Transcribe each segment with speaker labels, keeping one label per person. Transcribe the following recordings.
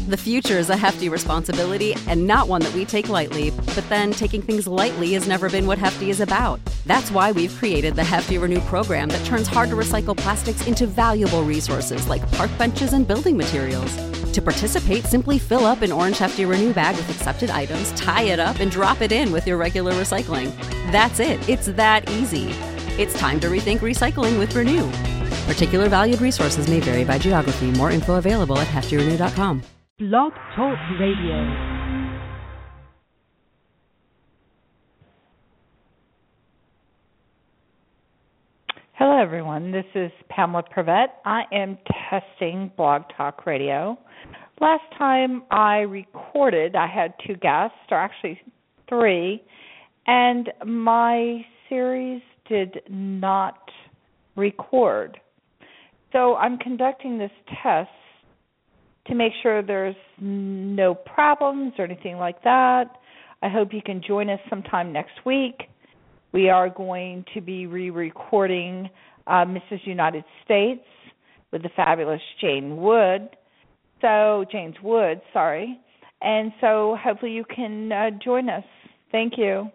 Speaker 1: The future is a hefty responsibility and not one that we take lightly. But then taking things lightly has never been what Hefty is about. That's why we've created the Hefty Renew program that turns hard-to-recycle plastics into valuable resources like park benches and building materials. To participate, simply fill up an orange Hefty Renew bag with accepted items, tie it up, and drop it in with your regular recycling. That's it. It's that easy. It's time to rethink recycling with Renew. Particular valued resources may vary by geography. More info available at heftyrenew.com.
Speaker 2: Blog Talk Radio.
Speaker 3: Hello, everyone. This is Pamela Prevette. I am testing Blog Talk Radio. Last time I recorded, I had 2 guests, or actually 3, and my series did not record. So I'm conducting this test to make sure there's no problems or anything like that. I hope you can join us sometime next week. We are going to be re-recording Mrs. United States with the fabulous James Wood. And so hopefully you can join us. Thank you.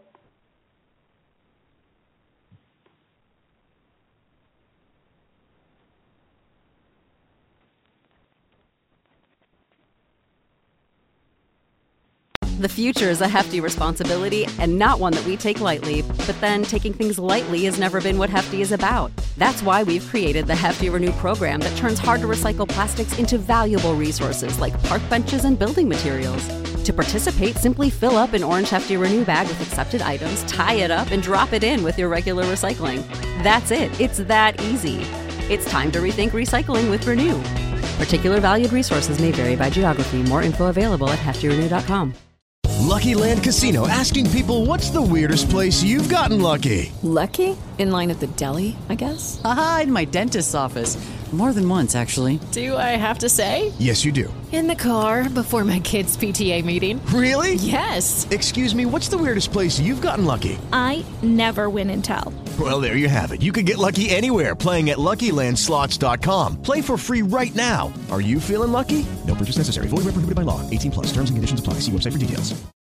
Speaker 1: The future is a hefty responsibility and not one that we take lightly. But then taking things lightly has never been what Hefty is about. That's why we've created the Hefty Renew program that turns hard-to-recycle plastics into valuable resources like park benches and building materials. To participate, simply fill up an orange Hefty Renew bag with accepted items, tie it up, and drop it in with your regular recycling. That's it. It's that easy. It's time to rethink recycling with Renew. Particular valued resources may vary by geography. More info available at heftyrenew.com.
Speaker 4: Lucky Land Casino, asking people, what's the weirdest place you've gotten lucky?
Speaker 5: Lucky? In line at the deli, I guess?
Speaker 6: Aha, in my dentist's office. More than once, actually.
Speaker 5: Do I have to say?
Speaker 4: Yes, you do.
Speaker 5: In the car before my kids' PTA meeting.
Speaker 4: Really?
Speaker 5: Yes.
Speaker 4: Excuse me, what's the weirdest place you've gotten lucky?
Speaker 7: I never win and tell.
Speaker 4: Well, there you have it. You can get lucky anywhere, playing at LuckyLandSlots.com. Play for free right now. Are you feeling lucky? No purchase necessary. Void where prohibited by law. 18+. Terms and conditions apply. See website for details.